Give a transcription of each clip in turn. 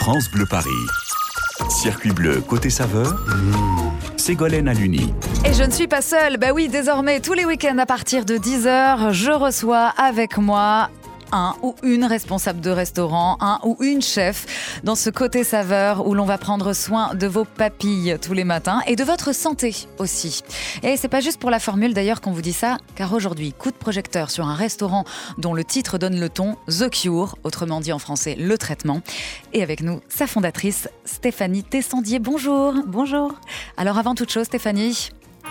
France Bleu Paris. Circuit bleu côté saveur, Ségolène Aluni. Et je ne suis pas seule, bah oui, désormais, tous les week-ends à partir de 10h, je reçois avec moi un ou une responsable de restaurant, un ou une chef dans ce côté saveur où l'on va prendre soin de vos papilles tous les matins et de votre santé aussi. Et c'est pas juste pour la formule d'ailleurs qu'on vous dit ça, car aujourd'hui, coup de projecteur sur un restaurant dont le titre donne le ton, The Cure, autrement dit en français le traitement. Et avec nous, sa fondatrice, Stéphanie Tessandier. Bonjour. Bonjour. Alors avant toute chose, Stéphanie,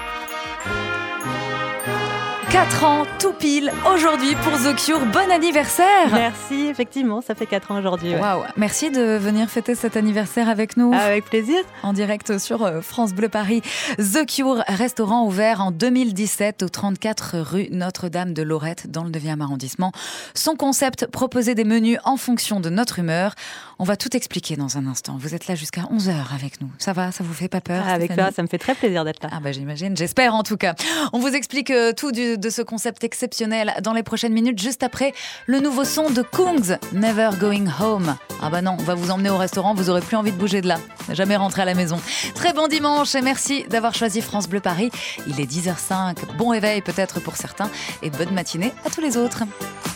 4 ans tout pile aujourd'hui pour The Cure. Bon anniversaire! Merci, effectivement, ça fait 4 ans aujourd'hui. Ouais. Waouh! Merci de venir fêter cet anniversaire avec nous. Avec plaisir. En direct sur France Bleu Paris. The Cure, restaurant ouvert en 2017 au 34 rue Notre-Dame de Lorette dans le 9e arrondissement. Son concept, proposer des menus en fonction de notre humeur. On va tout expliquer dans un instant. Vous êtes là jusqu'à 11h avec nous. Ça va? Ça vous fait pas peur? Avec toi, ça me fait très plaisir d'être là. Ah bah j'imagine, j'espère en tout cas. On vous explique tout de ce concept exceptionnel dans les prochaines minutes, juste après le nouveau son de Kungs, Never Going Home. Ah bah non, on va vous emmener au restaurant, vous aurez plus envie de bouger de là, jamais rentrer à la maison. Très bon dimanche et merci d'avoir choisi France Bleu Paris. Il est 10h05, bon réveil peut-être pour certains et bonne matinée à tous les autres.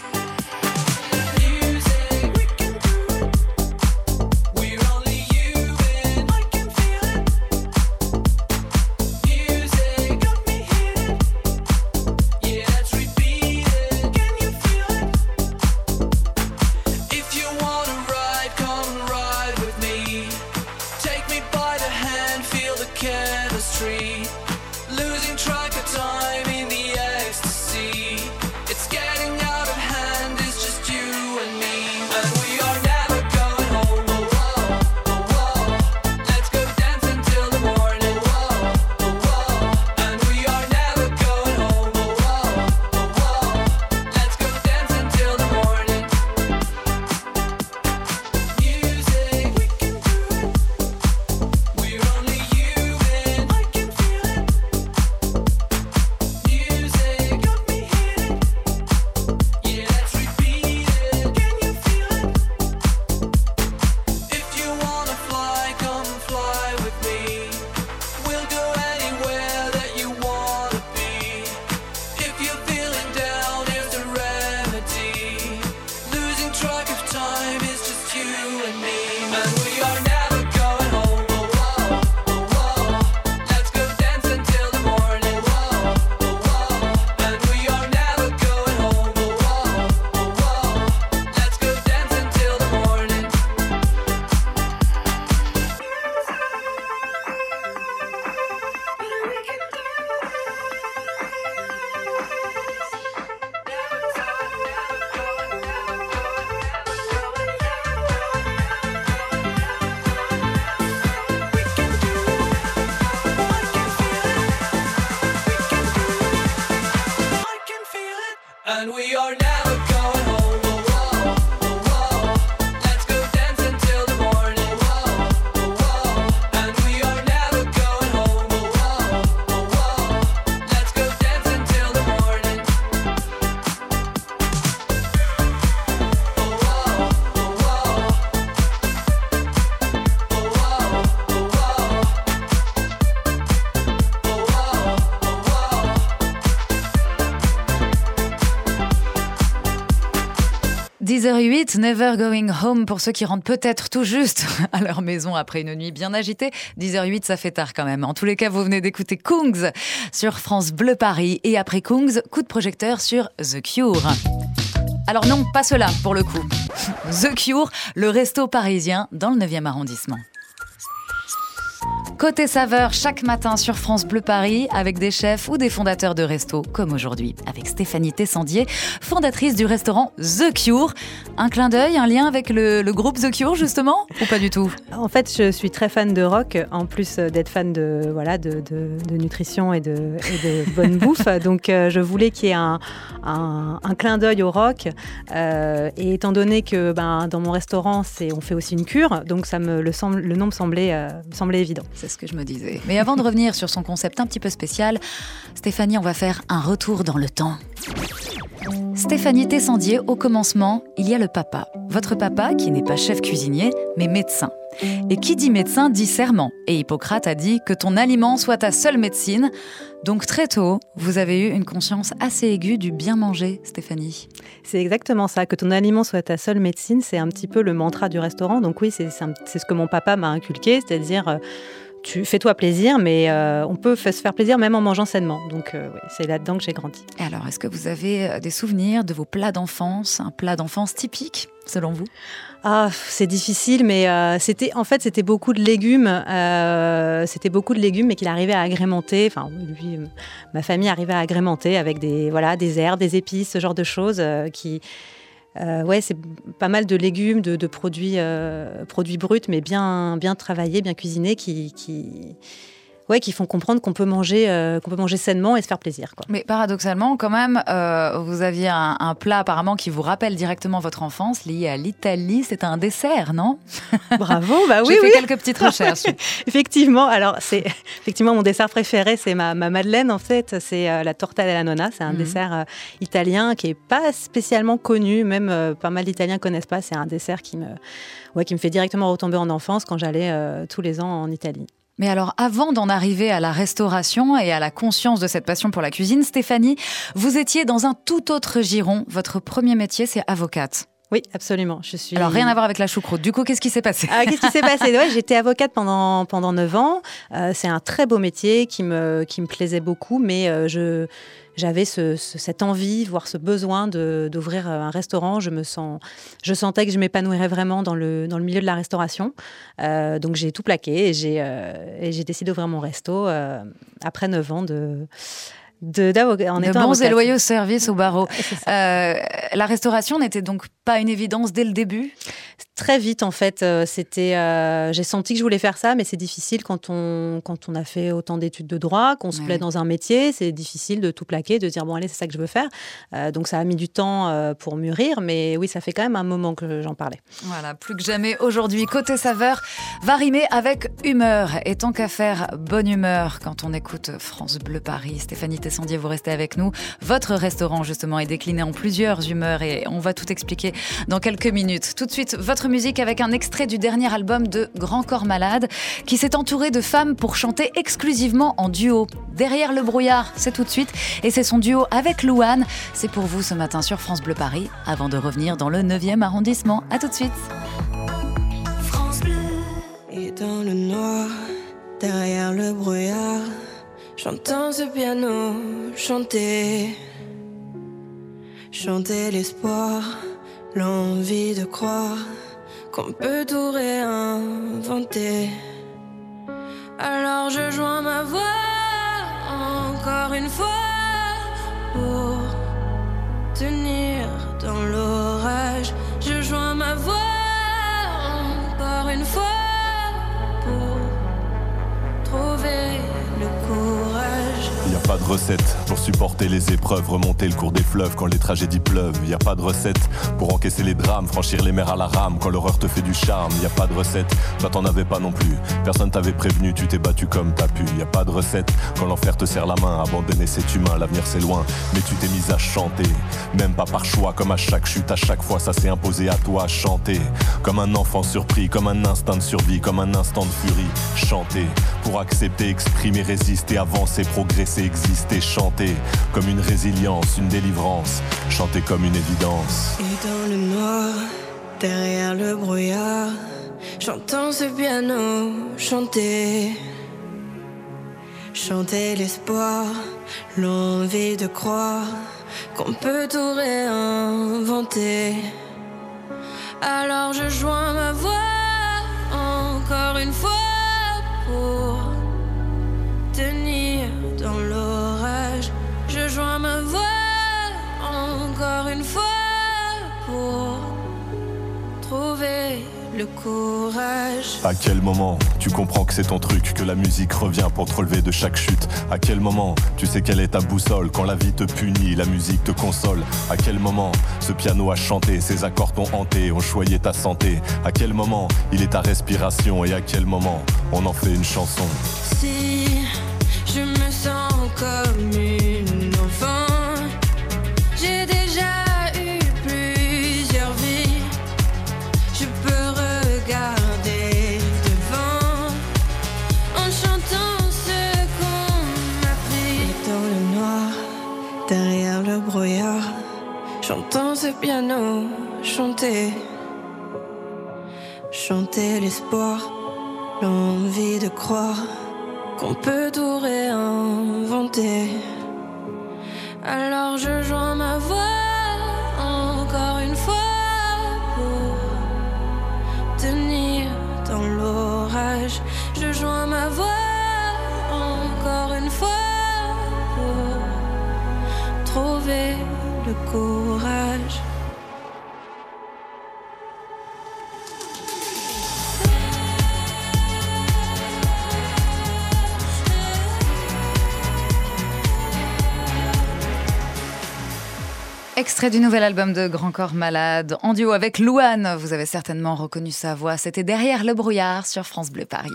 And we are never going home. Oh, oh, oh, oh. Let's go dance until the morning. Oh, oh, oh. And we are never going home. Oh, oh, oh, oh. Let's go dance until the morning. Oh, oh, oh, oh. Oh, oh, oh, oh. Oh, oh, oh, oh. 10h08, Never Going Home pour ceux qui rentrent peut-être tout juste à leur maison après une nuit bien agitée. 10h08, ça fait tard quand même. En tous les cas, vous venez d'écouter Kungs sur France Bleu Paris. Et après Kungs, coup de projecteur sur The Cure. Alors non, pas cela pour le coup. The Cure, le resto parisien dans le 9e arrondissement. Côté saveur, chaque matin sur France Bleu Paris, avec des chefs ou des fondateurs de restos, comme aujourd'hui, avec Stéphanie Tessandier, fondatrice du restaurant The Cure. Un clin d'œil, un lien avec le groupe The Cure, justement, ou pas du tout? En fait, je suis très fan de rock, en plus d'être fan de nutrition et de bonne bouffe. Donc, je voulais qu'il y ait un clin d'œil au rock. Et étant donné que dans mon restaurant, on fait aussi une cure, donc le nom me semblait évident. C'est ce que je me disais. Mais avant de revenir sur son concept un petit peu spécial, Stéphanie, on va faire un retour dans le temps. Stéphanie Tessandier, au commencement, il y a le papa. Votre papa, qui n'est pas chef cuisinier, mais médecin. Et qui dit médecin dit serment. Et Hippocrate a dit que ton aliment soit ta seule médecine. Donc très tôt, vous avez eu une conscience assez aiguë du bien manger, Stéphanie. C'est exactement ça, que ton aliment soit ta seule médecine, c'est un petit peu le mantra du restaurant. Donc oui, c'est ce que mon papa m'a inculqué, c'est-à-dire tu fais-toi plaisir, mais on peut se faire plaisir même en mangeant sainement. Donc oui, c'est là-dedans que j'ai grandi. Et alors, est-ce que vous avez des souvenirs de vos plats d'enfance, un plat d'enfance typique, selon vous ? Ah, c'est difficile, mais c'était beaucoup de légumes. Mais qu'il arrivait à agrémenter. Enfin, lui, ma famille arrivait à agrémenter avec des herbes, des épices, ce genre de choses c'est pas mal de légumes, de produits bruts, mais bien travaillés, bien cuisinés, qui font comprendre qu'on peut manger sainement et se faire plaisir, quoi. Mais paradoxalement, quand même, vous aviez un plat apparemment qui vous rappelle directement votre enfance, lié à l'Italie. C'est un dessert, non ? Bravo, bah oui. J'ai fait quelques petites recherches. Effectivement, alors c'est effectivement mon dessert préféré, c'est ma madeleine en fait, c'est la torta della nonna, c'est un dessert italien qui est pas spécialement connu, même pas mal d'Italiens connaissent pas. C'est un dessert qui me fait directement retomber en enfance quand j'allais tous les ans en Italie. Mais alors, avant d'en arriver à la restauration et à la conscience de cette passion pour la cuisine, Stéphanie, vous étiez dans un tout autre giron. Votre premier métier, c'est avocate. Oui, absolument. Alors, rien à voir avec la choucroute. Du coup, qu'est-ce qui s'est passé ? Qu'est-ce qui s'est passé ? J'étais avocate pendant 9 ans. C'est un très beau métier qui me plaisait beaucoup, mais j'avais cette envie, voire ce besoin d'ouvrir un restaurant. Je sentais que je m'épanouirais vraiment dans le milieu de la restauration. Donc j'ai tout plaqué et j'ai décidé d'ouvrir mon resto après 9 ans de bons et loyaux services au barreau. La restauration n'était donc pas une évidence dès le début ? Très vite, en fait, j'ai senti que je voulais faire ça, mais c'est difficile quand on a fait autant d'études de droit, qu'on se plaît dans un métier, c'est difficile de tout plaquer, de dire bon allez, c'est ça que je veux faire. Donc ça a mis du temps pour mûrir, mais oui, ça fait quand même un moment que j'en parlais. Voilà, plus que jamais aujourd'hui, Côté Saveur va rimer avec humeur. Et tant qu'à faire bonne humeur quand on écoute France Bleu Paris, Stéphanie Tessandier, vous restez avec nous. Votre restaurant, justement, est décliné en plusieurs humeurs et on va tout expliquer dans quelques minutes. Tout de suite, votre musique avec un extrait du dernier album de Grand Corps Malade qui s'est entouré de femmes pour chanter exclusivement en duo. Derrière le brouillard, c'est tout de suite et c'est son duo avec Louane. C'est pour vous ce matin sur France Bleu Paris avant de revenir dans le 9e arrondissement. À tout de suite. France Bleu. Et dans le noir, derrière le brouillard, j'entends ce piano chanter l'espoir, l'envie de croire qu'on peut tout réinventer. Alors je joins ma voix encore une fois pour tenir dans l'orage. Je joins ma voix encore une fois pour trouver le courage. Y a pas de recette pour supporter les épreuves, remonter le cours des fleuves quand les tragédies pleuvent. Y a pas de recette pour encaisser les drames, franchir les mers à la rame quand l'horreur te fait du charme. Y a pas de recette, toi t'en avais pas non plus. Personne t'avait prévenu, tu t'es battu comme t'as pu. Y a pas de recette quand l'enfer te serre la main, abandonner c'est humain, l'avenir c'est loin. Mais tu t'es mise à chanter, même pas par choix, comme à chaque chute, à chaque fois ça s'est imposé à toi. Chanter comme un enfant surpris, comme un instinct de survie, comme un instant de furie. Chanter pour accepter, exprimer, résister, avancer, progresser, exister. Chanter comme une résilience, une délivrance. Chanter comme une évidence. Et dans le noir, derrière le brouillard, j'entends ce piano chanter l'espoir, l'envie de croire qu'on peut tout réinventer. Alors je joins ma voix encore une fois pour tenir dans l'orage. Je joins ma voix encore une fois pour trouver le courage. À quel moment tu comprends que c'est ton truc, que la musique revient pour te relever de chaque chute? À quel moment tu sais quelle est ta boussole? Quand la vie te punit, la musique te console. À quel moment ce piano a chanté, ses accords t'ont hanté, ont choyé ta santé? À quel moment il est ta respiration? Et à quel moment on en fait une chanson? Si je me sens comme une enfant, j'ai déjà ce piano, chanter l'espoir, l'envie de croire qu'on peut tout réinventer. Alors je joins ma voix encore une fois pour tenir dans l'orage. Je joins ma voix encore une fois pour trouver le courage. Extrait du nouvel album de Grand Corps Malade, en duo avec Louane. Vous avez certainement reconnu sa voix. C'était Derrière le brouillard sur France Bleu Paris.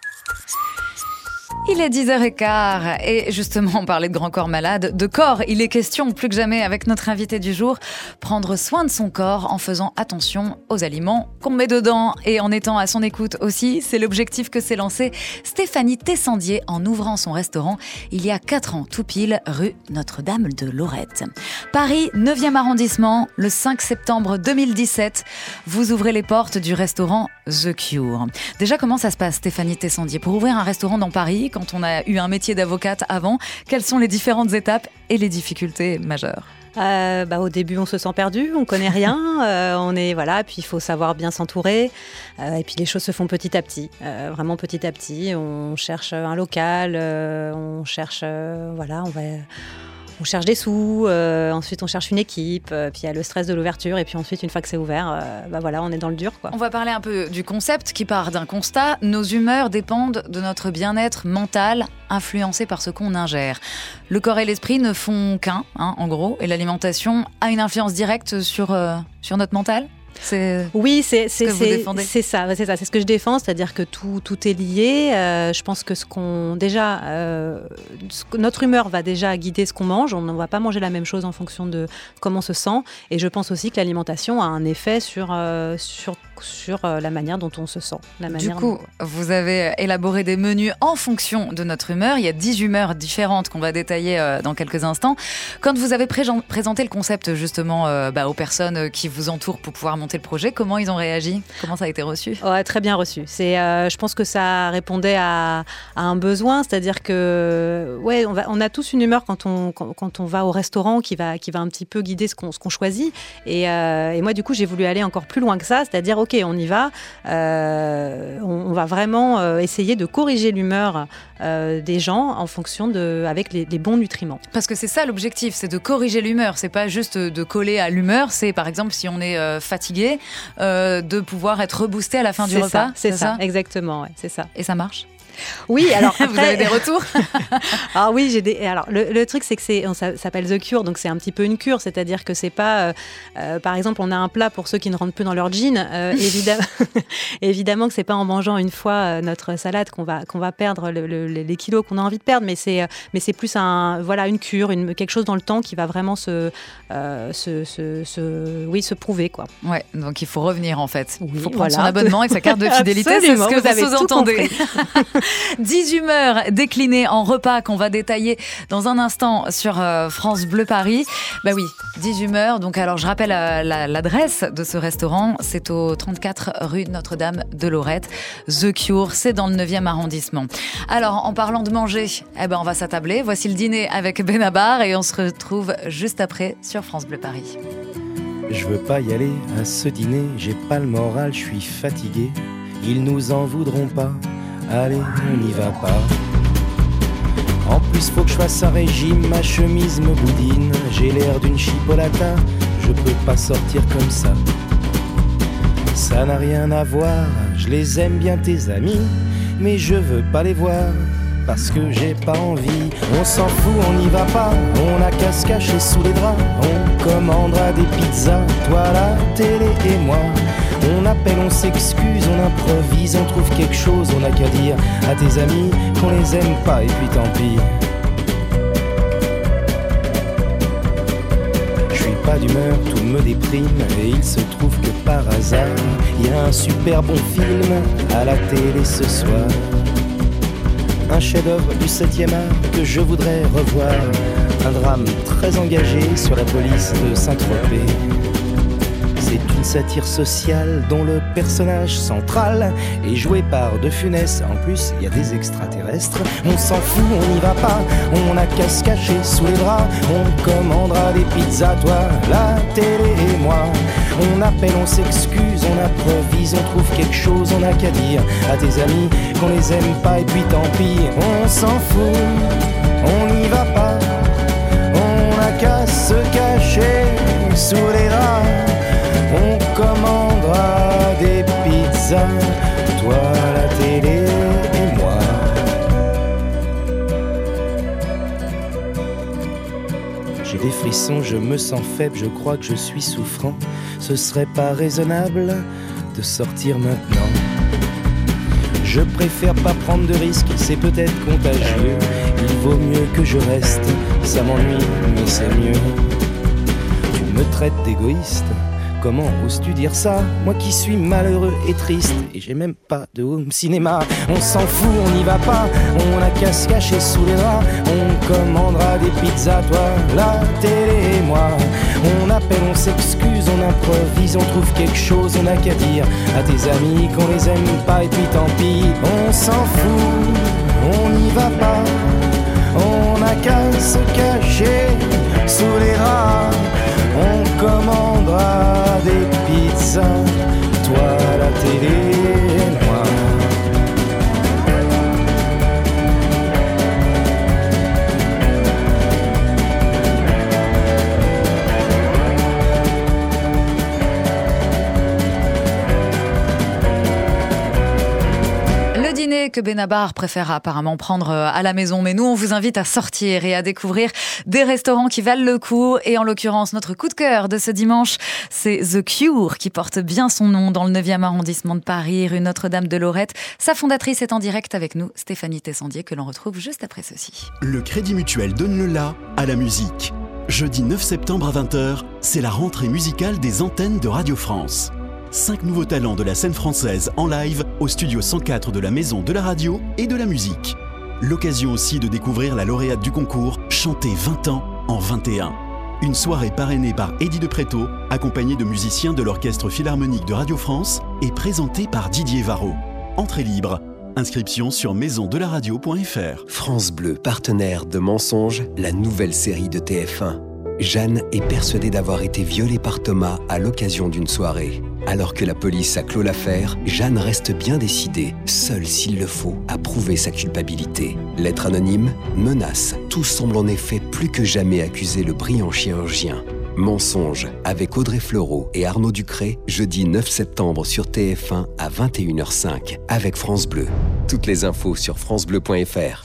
Il est 10h15 et justement on parlait de Grand Corps Malade, de corps. Il est question plus que jamais avec notre invité du jour, prendre soin de son corps en faisant attention aux aliments qu'on met dedans et en étant à son écoute aussi. C'est l'objectif que s'est lancé Stéphanie Tessandier en ouvrant son restaurant il y a 4 ans, tout pile, rue Notre-Dame de Lorette. Paris, 9e arrondissement, le 5 septembre 2017, vous ouvrez les portes du restaurant The Cure. Déjà, comment ça se passe, Stéphanie Tessandier, pour ouvrir un restaurant dans Paris quand on a eu un métier d'avocate avant? Quelles sont les différentes étapes et les difficultés majeures? Au début, on se sent perdu, on connaît rien, puis il faut savoir bien s'entourer, et puis les choses se font petit à petit, vraiment petit à petit. On cherche un local, on cherche des sous, ensuite on cherche une équipe, puis il y a le stress de l'ouverture, et puis ensuite, une fois que c'est ouvert, on est dans le dur, quoi. On va parler un peu du concept qui part d'un constat. Nos humeurs dépendent de notre bien-être mental, influencé par ce qu'on ingère. Le corps et l'esprit ne font qu'un, en gros, et l'alimentation a une influence directe sur notre mental. Oui, c'est ce que vous défendez. C'est ça, c'est ce que je défends, c'est-à-dire que tout est lié. Je pense que notre humeur va déjà guider ce qu'on mange. On ne va pas manger la même chose en fonction de comment on se sent. Et je pense aussi que l'alimentation a un effet sur la manière dont on se sent. Du coup, vous avez élaboré des menus en fonction de notre humeur. Il y a 10 humeurs différentes qu'on va détailler dans quelques instants. Quand vous avez présenté le concept justement aux personnes qui vous entourent pour pouvoir monter le projet, comment ils ont réagi? Comment ça a été reçu? Très bien reçu. Je pense que ça répondait à un besoin, c'est-à-dire que on a tous une humeur quand on va au restaurant qui va un petit peu guider ce qu'on choisit. Et moi, du coup, j'ai voulu aller encore plus loin que ça, c'est-à-dire ok, on y va, on va vraiment essayer de corriger l'humeur des gens en fonction avec les bons nutriments. Parce que c'est ça l'objectif, c'est de corriger l'humeur. C'est pas juste de coller à l'humeur, c'est par exemple si on est fatigué, de pouvoir être reboosté à la fin du repas. C'est ça, exactement, ouais, c'est ça. Et ça marche? Oui, alors après, vous avez des retours? Ah oui, Alors le truc, c'est que ça s'appelle The Cure, donc c'est un petit peu une cure, c'est-à-dire que c'est pas, par exemple, on a un plat pour ceux qui ne rentrent plus dans leur jean. Évidemment que c'est pas en mangeant une fois notre salade qu'on va perdre les kilos qu'on a envie de perdre, mais c'est plus une cure, quelque chose dans le temps qui va vraiment se prouver, quoi. Ouais, donc il faut revenir en fait. Oui, il faut prendre son abonnement et sa carte de fidélité, c'est ce que vous sous-entendez. 10 humeurs déclinées en repas qu'on va détailler dans un instant sur France Bleu Paris. 10 humeurs. Donc alors je rappelle l'adresse de ce restaurant, c'est au 34 rue Notre-Dame de Lorette. The Cure, c'est dans le 9e arrondissement. Alors en parlant de manger, on va s'attabler. Voici le dîner avec Benabar et on se retrouve juste après sur France Bleu Paris. Je veux pas y aller à ce dîner, j'ai pas le moral, je suis fatigué. Ils nous en voudront pas. Allez, on n'y va pas. En plus, faut que je fasse un régime, ma chemise me boudine. J'ai l'air d'une chipolata, je peux pas sortir comme ça. Ça n'a rien à voir, je les aime bien tes amis, mais je veux pas les voir, parce que j'ai pas envie. On s'en fout, on n'y va pas, on a qu'à se cacher sous les draps. On commandera des pizzas, toi la télé et moi. On appelle, on s'excuse, on improvise, on trouve quelque chose, on n'a qu'à dire à tes amis qu'on les aime pas et puis tant pis. Je suis pas d'humeur, tout me déprime et il se trouve que par hasard, il y a un super bon film à la télé ce soir. Un chef-d'œuvre du 7e art que je voudrais revoir. Un drame très engagé sur la police de Saint-Tropez. C'est une satire sociale dont le personnage central est joué par De Funès. En plus, il y a des extraterrestres. On s'en fout, on n'y va pas. On n'a qu'à se cacher sous les draps. On commandera des pizzas, toi, la télé et moi. On appelle, on s'excuse, on improvise, on trouve quelque chose, on n'a qu'à dire à tes amis qu'on les aime pas et puis tant pis. On s'en fout, on n'y va pas. On n'a qu'à se cacher sous les draps. On commandera des pizzas, toi, la télé et moi. J'ai des frissons, je me sens faible, je crois que je suis souffrant. Ce serait pas raisonnable de sortir maintenant. Je préfère pas prendre de risques, c'est peut-être contagieux. Il vaut mieux que je reste, ça m'ennuie, mais c'est mieux. Tu me traites d'égoïste, comment oses-tu dire ça? Moi qui suis malheureux et triste, et j'ai même pas de home cinéma. On s'en fout, on n'y va pas, on n'a qu'à se cacher sous les draps. On commandera des pizzas, toi, la télé et moi. On appelle, on s'excuse, on improvise, on trouve quelque chose, on n'a qu'à dire à tes amis qu'on les aime pas et puis tant pis. On s'en fout, on n'y va pas, on n'a qu'à se cacher sous les draps. On commandera des pizzas, toi, la télé et moi. Que Benabar préfère apparemment prendre à la maison. Mais nous, on vous invite à sortir et à découvrir des restaurants qui valent le coup. Et en l'occurrence, notre coup de cœur de ce dimanche, c'est The Cure, qui porte bien son nom dans le 9e arrondissement de Paris, rue Notre-Dame de Lorette. Sa fondatrice est en direct avec nous, Stéphanie Tessandier, que l'on retrouve juste après ceci. Le Crédit Mutuel donne le la à la musique. Jeudi 9 septembre à 20h, c'est la rentrée musicale des antennes de Radio France. 5 nouveaux talents de la scène française en live au studio 104 de la Maison de la Radio et de la Musique. L'occasion aussi de découvrir la lauréate du concours Chanter 20 ans en 21. Une soirée parrainée par Eddie de Pretto, accompagnée de musiciens de l'Orchestre Philharmonique de Radio France et présentée par Didier Varro. Entrée libre. Inscription sur maisondelaradio.fr. France Bleu, partenaire de Mensonges, la nouvelle série de TF1. Jeanne est persuadée d'avoir été violée par Thomas à l'occasion d'une soirée. Alors que la police a clos l'affaire, Jeanne reste bien décidée, seule s'il le faut, à prouver sa culpabilité. Lettre anonyme, menace, tout semble en effet plus que jamais accuser le brillant chirurgien. Mensonges, avec Audrey Fleurot et Arnaud Ducré, jeudi 9 septembre sur TF1 à 21h05, avec France Bleu. Toutes les infos sur francebleu.fr.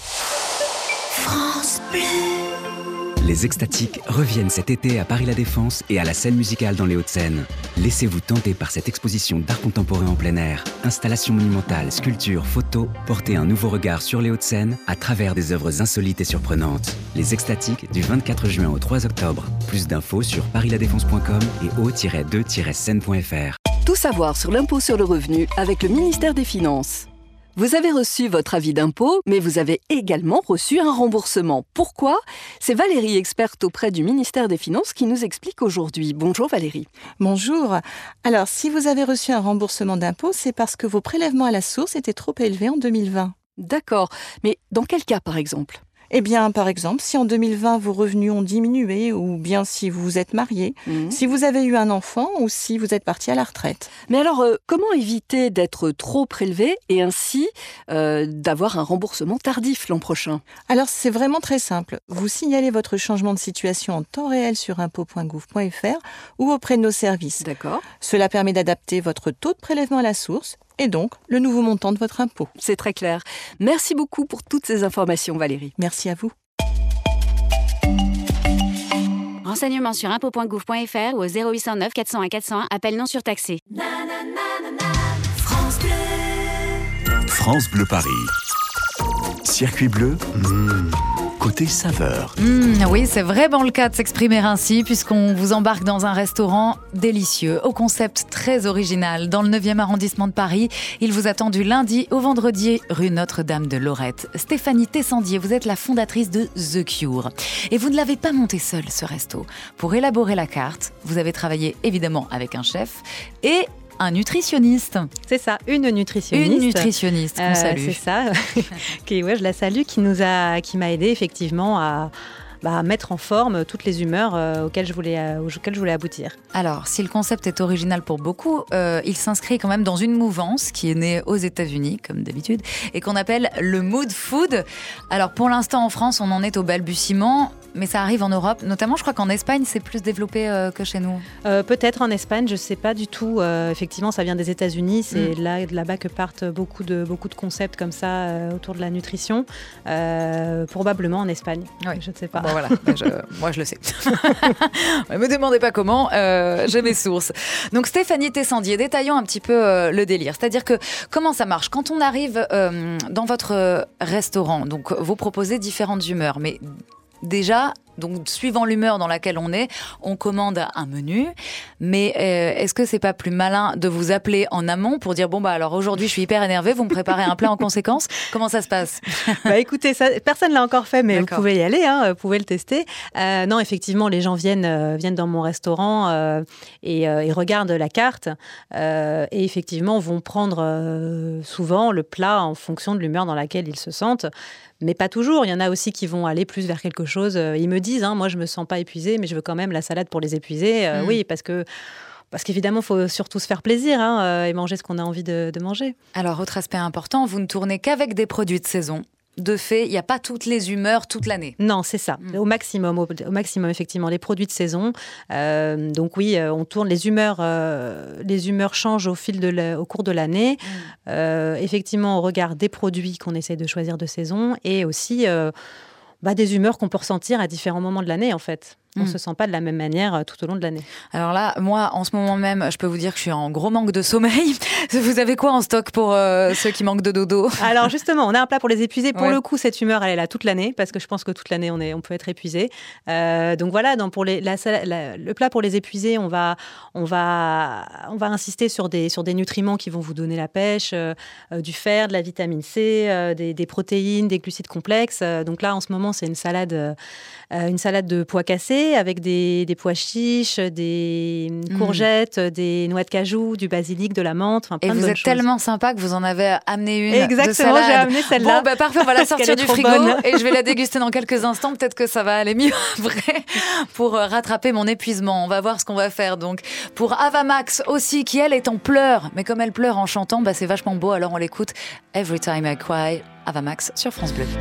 France Bleu. Les Extatiques reviennent cet été à Paris La Défense et à la Scène Musicale dans les Hauts-de-Seine. Laissez-vous tenter par cette exposition d'art contemporain en plein air. Installations monumentales, sculptures, photos, portez un nouveau regard sur les Hauts-de-Seine à travers des œuvres insolites et surprenantes. Les Extatiques du 24 juin au 3 octobre. Plus d'infos sur parisladéfense.com et au-2-seine.fr. Tout savoir sur l'impôt sur le revenu avec le ministère des Finances. Vous avez reçu votre avis d'impôt, mais vous avez également reçu un remboursement. Pourquoi ? C'est Valérie, experte auprès du ministère des Finances, qui nous explique aujourd'hui. Bonjour Valérie. Bonjour. Alors, si vous avez reçu un remboursement d'impôt, c'est parce que vos prélèvements à la source étaient trop élevés en 2020. D'accord. Mais dans quel cas, par exemple ? Eh bien, par exemple, si en 2020, vos revenus ont diminué, ou bien si vous vous êtes marié, si vous avez eu un enfant, ou si vous êtes parti à la retraite. Mais alors, comment éviter d'être trop prélevé et ainsi d'avoir un remboursement tardif l'an prochain ? Alors, c'est vraiment très simple. Vous signalez votre changement de situation en temps réel sur impôt.gouv.fr ou auprès de nos services. D'accord. Cela permet d'adapter votre taux de prélèvement à la source et donc le nouveau montant de votre impôt. C'est très clair. Merci beaucoup pour toutes ces informations, Valérie. Merci à vous. Renseignements sur impôt.gouv.fr ou au 0809 401 401, appel non surtaxé. France Bleu. France Bleu Paris. Circuit bleu, côté saveur. Oui, c'est vraiment le cas de s'exprimer ainsi, puisqu'on vous embarque dans un restaurant délicieux, au concept très original, dans le 9e arrondissement de Paris. Il vous attend du lundi au vendredi, rue Notre-Dame de Lorette. Stéphanie Tessandier, vous êtes la fondatrice de The Cure. Et vous ne l'avez pas monté seul, ce resto. Pour élaborer la carte, vous avez travaillé évidemment avec un chef et un nutritionniste. C'est ça, une nutritionniste. Une nutritionniste, qu'on salue. C'est ça, je la salue, qui m'a aidé effectivement à mettre en forme toutes les humeurs auxquelles je voulais aboutir. Alors, si le concept est original pour beaucoup, il s'inscrit quand même dans une mouvance qui est née aux États-Unis, comme d'habitude, et qu'on appelle le mood food. Alors, pour l'instant, en France, on en est au balbutiement, mais ça arrive en Europe. Notamment, je crois qu'en Espagne, c'est plus développé que chez nous. Peut-être en Espagne, je ne sais pas du tout. Effectivement, ça vient des États-Unis. C'est là-bas que partent beaucoup de concepts comme ça autour de la nutrition. Probablement en Espagne. Oui. Je ne sais pas. Bon, voilà, moi je le sais. Ne me demandez pas comment, j'ai mes sources. Donc Stéphanie Tessandier, détaillons un petit peu le délire. C'est-à-dire que comment ça marche ? Quand on arrive dans votre restaurant, donc vous proposez différentes humeurs, mais déjà, donc suivant l'humeur dans laquelle on est, on commande un menu. Mais est-ce que c'est pas plus malin de vous appeler en amont pour dire alors aujourd'hui je suis hyper énervée, vous me préparez un plat en conséquence ? Comment ça se passe ? Écoutez, personne l'a encore fait, mais D'accord. Vous pouvez y aller, vous pouvez le tester. Non, effectivement, les gens viennent dans mon restaurant et regardent la carte et effectivement vont prendre souvent le plat en fonction de l'humeur dans laquelle ils se sentent. Mais pas toujours. Il y en a aussi qui vont aller plus vers quelque chose. Ils me disent, moi, je me sens pas épuisée, mais je veux quand même la salade pour les épuiser. Oui, parce qu'évidemment, il faut surtout se faire plaisir et manger ce qu'on a envie de manger. Alors, autre aspect important, vous ne tournez qu'avec des produits de saison. De fait, il n'y a pas toutes les humeurs toute l'année. Non, c'est ça. Au maximum, effectivement, les produits de saison. Donc oui, on tourne. Les humeurs changent au cours de l'année. Effectivement, on regarde des produits qu'on essaie de choisir de saison et aussi des humeurs qu'on peut ressentir à différents moments de l'année, en fait. On ne se sent pas de la même manière tout au long de l'année. Alors là, moi, en ce moment même, je peux vous dire que je suis en gros manque de sommeil. Vous avez quoi en stock pour ceux qui manquent de dodo ? Alors justement, on a un plat pour les épuisés. Pour le coup, cette humeur, elle est là toute l'année, parce que je pense que toute l'année, on peut être épuisé. Donc voilà, pour le plat pour les épuisés, on va insister sur des nutriments qui vont vous donner la pêche, du fer, de la vitamine C, des protéines, des glucides complexes. Donc là, en ce moment, c'est une salade de pois cassés, avec des pois chiches, des courgettes, des noix de cajou, du basilic, de la menthe, plein de bonnes choses. Et vous êtes tellement sympa que vous en avez amené une. Exactement, de salade. j'ai amené celle-là. Bon, parfait, on va la sortir du frigo et je vais la déguster dans quelques instants. Peut-être que ça va aller mieux après pour rattraper mon épuisement. On va voir ce qu'on va faire. Donc, pour Ava Max aussi, qui elle est en pleurs. Mais comme elle pleure en chantant, c'est vachement beau. Alors on l'écoute. Every Time I Cry, Ava Max sur France Bleu.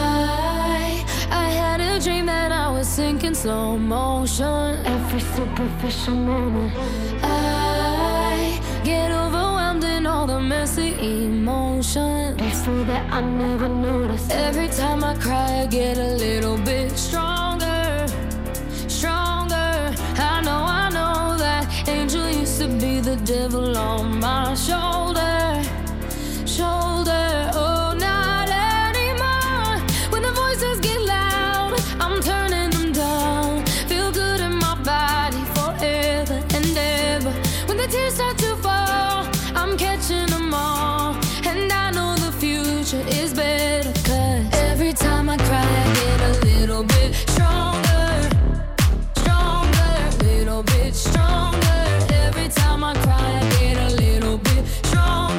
Dream that I was sinking slow motion. Every superficial moment, I get overwhelmed in all the messy emotions. Before that I never noticed. Every time I cry I get a little bit stronger, stronger. I know that angel used to be the devil on my shoulder, shoulder. Oh, not anymore. When the voices get loud, I'm turning them down. Feel good in my body forever and ever. When the tears start to fall, I'm catching them all. And I know the future is better. Cause every time I cry I get a little bit stronger, stronger, little bit stronger. Every time I cry I get a little bit stronger.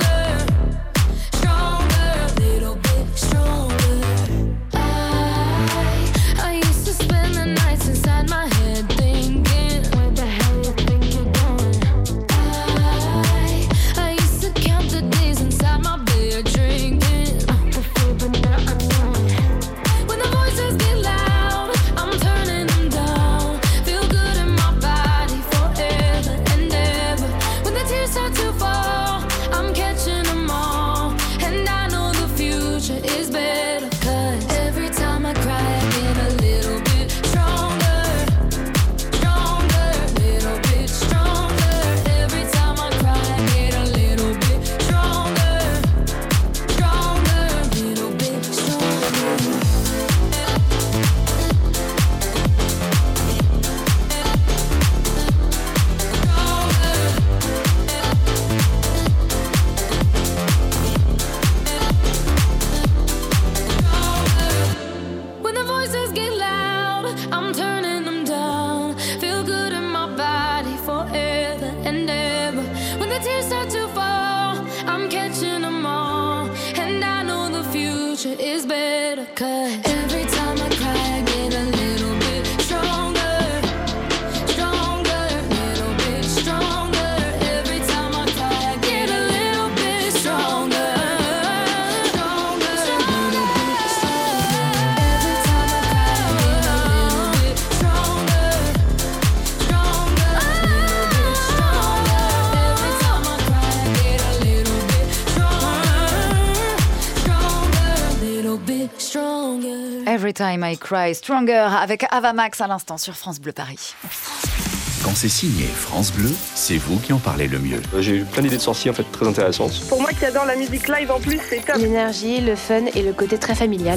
future is better. 'Cause every time I cry, I get a little bit stronger. Stronger, little bit stronger. Every time I cry, I get a little bit stronger. Stronger, little bit stronger. Every time I cry, I get a little bit stronger. Stronger, little bit stronger. Every time I cry, I get a little bit stronger. Stronger, little bit stronger. Every Time I Cry Stronger avec Ava Max à l'instant sur France Bleu Paris. Quand c'est signé France Bleu, c'est vous qui en parlez le mieux. J'ai eu plein d'idées de sorties en fait très intéressantes. Pour moi qui adore la musique live en plus, c'est top. L'énergie, le fun et le côté très familial.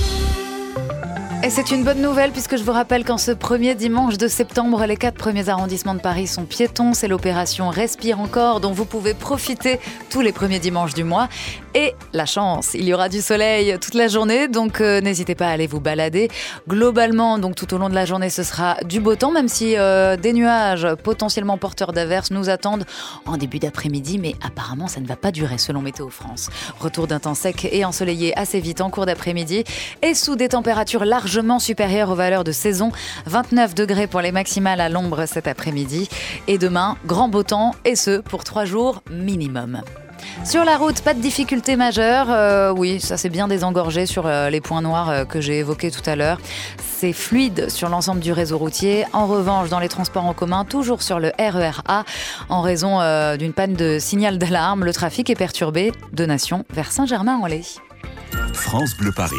Et c'est une bonne nouvelle puisque je vous rappelle qu'en ce premier dimanche de septembre, les 4 premiers arrondissements de Paris sont piétons. C'est l'opération Respire encore dont vous pouvez profiter tous les premiers dimanches du mois. Et la chance, il y aura du soleil toute la journée, donc n'hésitez pas à aller vous balader. Globalement, donc tout au long de la journée, ce sera du beau temps, même si des nuages potentiellement porteurs d'averses nous attendent en début d'après-midi, mais apparemment ça ne va pas durer selon Météo France. Retour d'un temps sec et ensoleillé assez vite en cours d'après-midi et sous des températures largement supérieures aux valeurs de saison. 29 degrés pour les maximales à l'ombre cet après-midi. Et demain, grand beau temps, et ce pour 3 jours minimum. Sur la route, pas de difficultés majeures. Oui, ça s'est bien désengorgé sur les points noirs que j'ai évoqués tout à l'heure. C'est fluide sur l'ensemble du réseau routier. En revanche, dans les transports en commun, toujours sur le RER A, en raison d'une panne de signal d'alarme, le trafic est perturbé de Nation vers Saint-Germain-en-Laye. France Bleu Paris.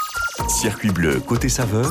Circuit bleu côté saveur,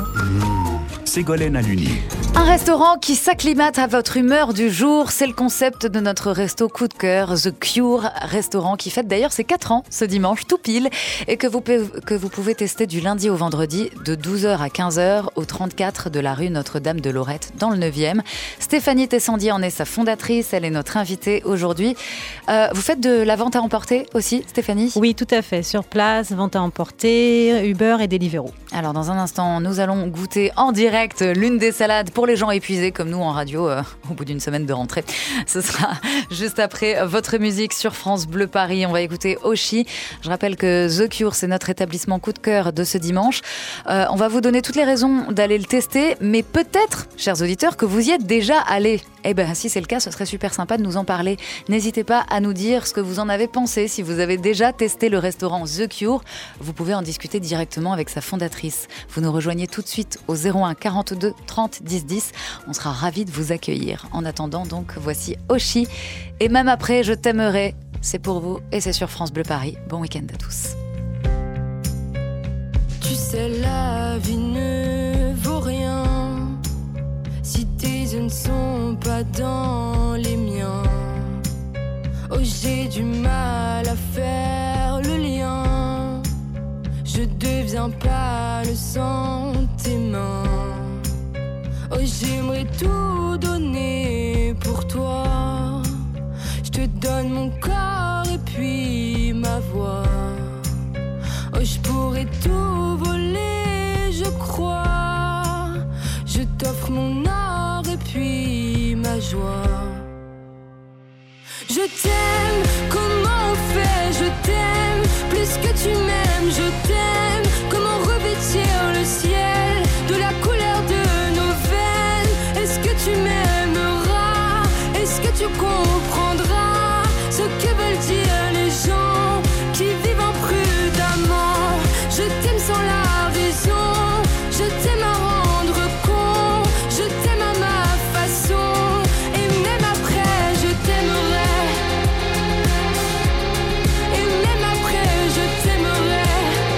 Ségolène Aluni. Un restaurant qui s'acclimate à votre humeur du jour, c'est le concept de notre resto coup de cœur, The Cure, restaurant qui fête d'ailleurs ses 4 ans ce dimanche tout pile et que vous pouvez tester du lundi au vendredi de 12h à 15h au 34 de la rue Notre-Dame de Lorette dans le 9e. Stéphanie Tessandier en est sa fondatrice, elle est notre invitée aujourd'hui. Vous faites de la vente à emporter aussi, Stéphanie ? Oui, tout à fait, sur place, vente à emporter, Uber et Deliveroo. Alors dans un instant, nous allons goûter en direct l'une des salades pour les gens épuisés comme nous en radio au bout d'une semaine de rentrée. Ce sera juste après votre musique sur France Bleu Paris. On va écouter Oshi. Je rappelle que The Cure, c'est notre établissement coup de cœur de ce dimanche. On va vous donner toutes les raisons d'aller le tester, mais peut-être, chers auditeurs, que vous y êtes déjà allés. Eh bien, si c'est le cas, ce serait super sympa de nous en parler. N'hésitez pas à nous dire ce que vous en avez pensé. Si vous avez déjà testé le restaurant The Cure, vous pouvez en discuter directement avec sa fondatrice. Vous nous rejoignez tout de suite au 01 42 30 10 10. On sera ravis de vous accueillir. En attendant, donc, voici Oshi. Et même après, je t'aimerai. C'est pour vous et c'est sur France Bleu Paris. Bon week-end à tous. Tu sais, la vie ne vaut rien si tes yeux ne sont pas dans les miens. Oh, j'ai du mal à faire le lien. Je deviens pâle sans tes mains. Oh, j'aimerais tout donner pour toi. Je te donne mon corps et puis ma voix. Oh, je pourrais tout voler, je crois. Je t'offre mon or et puis ma joie. Je t'aime, comment on fait? Je t'aime, plus que tu m'aimes, je t'aime. Comment revêtir le ciel de la couleur de nos veines? Est-ce que tu m'aimeras? Est-ce que tu comprendras ce que veulent dire les gens qui vivent imprudemment? Je t'aime sans la raison, je t'aime à rendre compte, je t'aime à ma façon, et même après je t'aimerai, et même après je t'aimerai.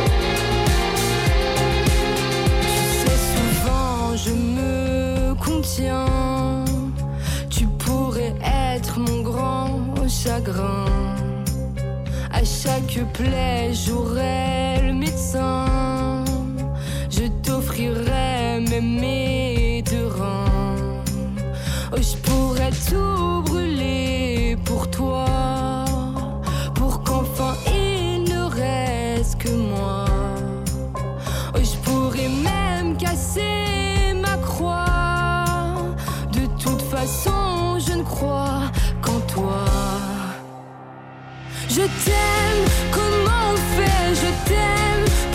Tu sais, souvent je me contiens, tu pourrais être mon grand chagrin. À chaque plaie, j'aurai le médecin. Je t'offrirai même mes 2 reins. Oh, je pourrais tout brûler pour toi, pour qu'enfin il ne reste que moi. Oh, je pourrais même casser ma croix. De toute façon, je ne crois qu'en toi. Je t'aime, comment on fait? Je t'aime,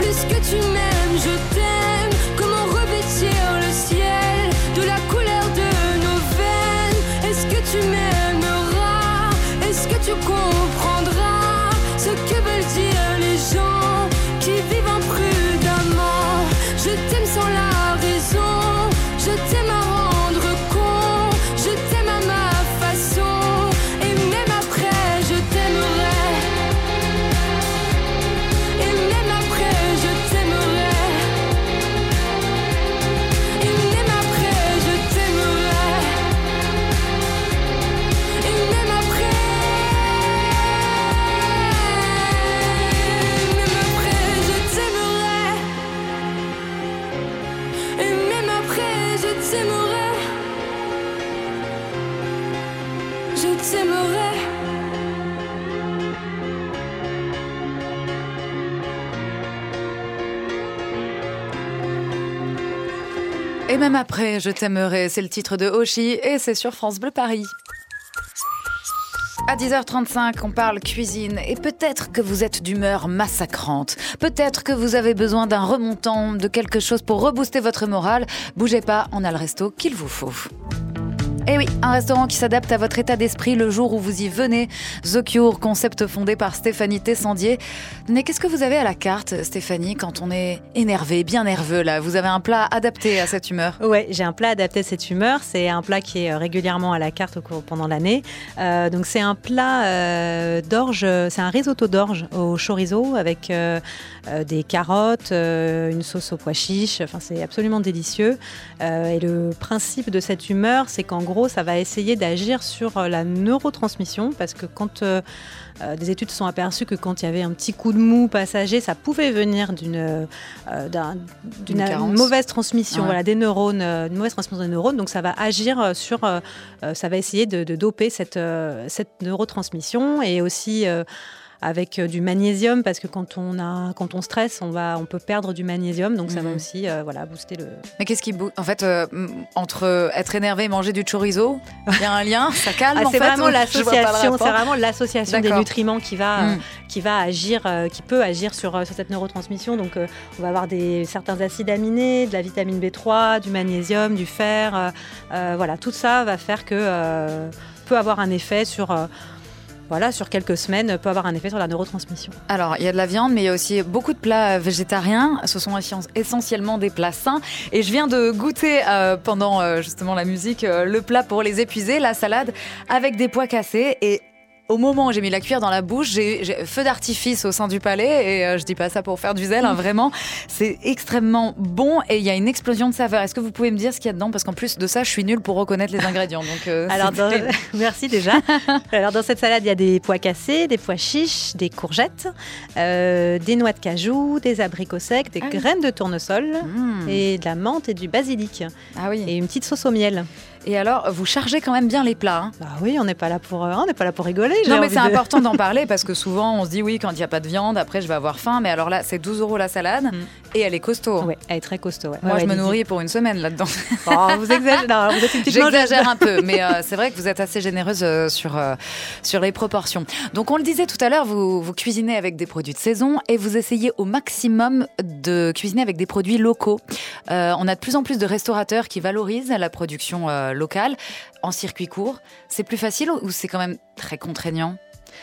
Et même après, je t'aimerai, c'est le titre de Oshi et c'est sur France Bleu Paris. À 10h35, on parle cuisine et peut-être que vous êtes d'humeur massacrante. Peut-être que vous avez besoin d'un remontant, de quelque chose pour rebooster votre morale. Bougez pas, on a le resto qu'il vous faut. Et oui, un restaurant qui s'adapte à votre état d'esprit le jour où vous y venez. The Cure, concept fondé par Stéphanie Tessandier. Mais qu'est-ce que vous avez à la carte, Stéphanie, quand on est énervé, bien nerveux là? Vous avez un plat adapté à cette humeur? Ouais, j'ai un plat adapté à cette humeur. C'est un plat qui est régulièrement à la carte pendant l'année. Donc c'est un plat d'orge, c'est un risotto d'orge au chorizo avec des carottes, une sauce aux pois chiches. Enfin, c'est absolument délicieux. Et le principe de cette humeur, c'est qu'en gros, ça va essayer d'agir sur la neurotransmission parce que quand des études se sont aperçues que quand il y avait un petit coup de mou passager, ça pouvait venir d'une mauvaise transmission, Ouais. voilà, des neurones, une mauvaise transmission des neurones. Donc ça va agir sur, ça va essayer de doper cette neurotransmission et aussi avec du magnésium parce que quand on stresse, on peut perdre du magnésium, donc ça va aussi booster le. Mais qu'est-ce qui en fait entre être énervé et manger du chorizo, il y a un lien, ça calme en fait. C'est vraiment ou- l'association, c'est vraiment l'association des D'accord. nutriments qui va agir, qui peut agir sur cette neurotransmission. Donc on va avoir certains acides aminés, de la vitamine B3, du magnésium, du fer. Voilà, tout ça va faire que peut avoir un effet sur quelques semaines, peut avoir un effet sur la neurotransmission. Alors, il y a de la viande, mais il y a aussi beaucoup de plats végétariens. Ce sont essentiellement des plats sains. Et je viens de goûter pendant justement la musique le plat pour les épuiser, la salade avec des pois cassés. Et au moment où j'ai mis la cuillère dans la bouche, j'ai feu d'artifice au sein du palais. Et je dis pas ça pour faire du zèle, hein, vraiment. C'est extrêmement bon et il y a une explosion de saveurs. Est-ce que vous pouvez me dire ce qu'il y a dedans? Parce qu'en plus de ça, je suis nulle pour reconnaître les ingrédients. Donc, Alors, merci déjà. Alors, dans cette salade, il y a des pois cassés, des pois chiches, des courgettes, des noix de cajou, des abricots secs, des graines de tournesol et de la menthe et du basilic. Ah oui. Et une petite sauce au miel. Et alors, vous chargez quand même bien les plats. Hein. Bah oui, on n'est pas là pour rigoler. Non, mais c'est important d'en parler parce que souvent on se dit oui, quand il n'y a pas de viande, après je vais avoir faim. Mais alors là, c'est 12 € la salade et elle est costaud. Oui, elle est très costaud. Ouais. Moi, Ouais, je me Lydie. nourris pour une semaine là-dedans. Oh, vous exagérez. Non, vous êtes une petite J'exagère mangeuse. un peu, mais c'est vrai que vous êtes assez généreuse sur les proportions. Donc, on le disait tout à l'heure, vous cuisinez avec des produits de saison et vous essayez au maximum de cuisiner avec des produits locaux. On a de plus en plus de restaurateurs qui valorisent la production locale en circuit court. C'est plus facile ou c'est quand même très contraignant?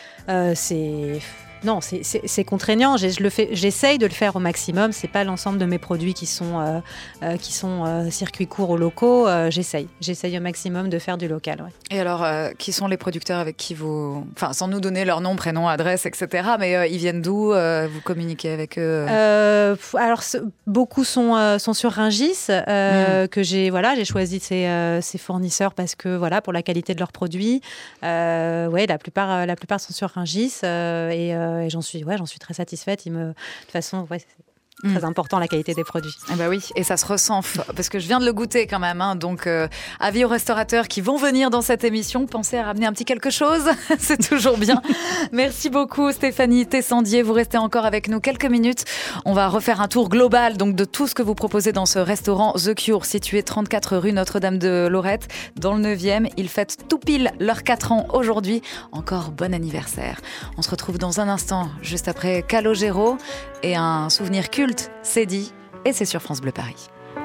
Non, c'est contraignant. J'essaye de le faire au maximum. C'est pas l'ensemble de mes produits qui sont circuits courts ou locaux. J'essaye au maximum de faire du local. Ouais. Et alors, qui sont les producteurs avec qui vous... Enfin, sans nous donner leur nom, prénom, adresse, etc. Mais ils viennent d'où? Vous communiquez avec eux? Alors, beaucoup sont sur Rungis, que j'ai choisi ces fournisseurs parce que pour la qualité de leurs produits. La plupart sont sur Rungis et j'en suis très satisfaite. De toute façon, c'est très important la qualité des produits. Eh ben oui, et ça se ressent parce que je viens de le goûter quand même. Hein, donc, avis aux restaurateurs qui vont venir dans cette émission, pensez à ramener un petit quelque chose, c'est toujours bien. Merci beaucoup Stéphanie Tessandier. Vous restez encore avec nous quelques minutes. On va refaire un tour global donc de tout ce que vous proposez dans ce restaurant The Cure, situé 34 rue Notre-Dame de Lorette, dans le 9e. Ils fêtent tout pile leurs 4 ans aujourd'hui. Encore bon anniversaire. On se retrouve dans un instant, juste après Calogero et un souvenir culte. C'est dit, et c'est sur France Bleu Paris.